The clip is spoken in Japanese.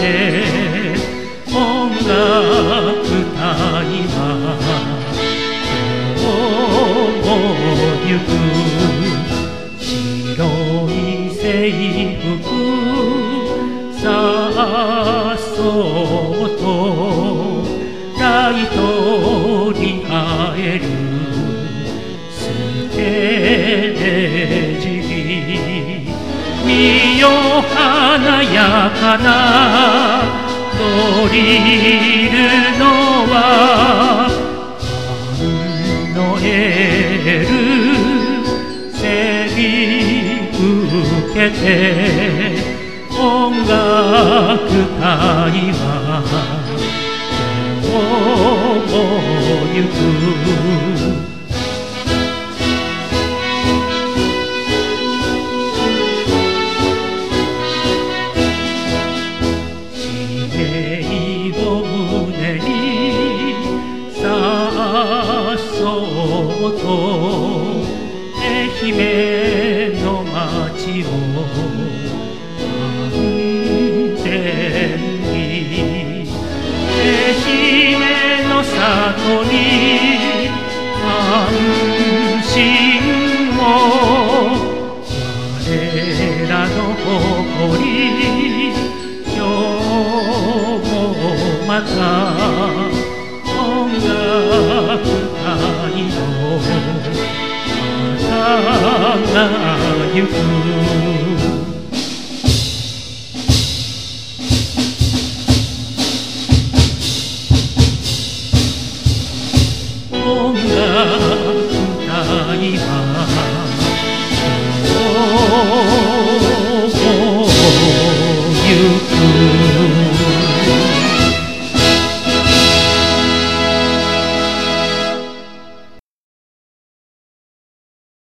音楽隊は今日も行く白い制服さっそうとライトに会えるステージ見よ華やかなドリルのはファンのエール背に受けて音楽隊は今日も行く愛媛の街を安全に愛媛の里に安心を我らの誇り今日もまた音楽隊の花が行く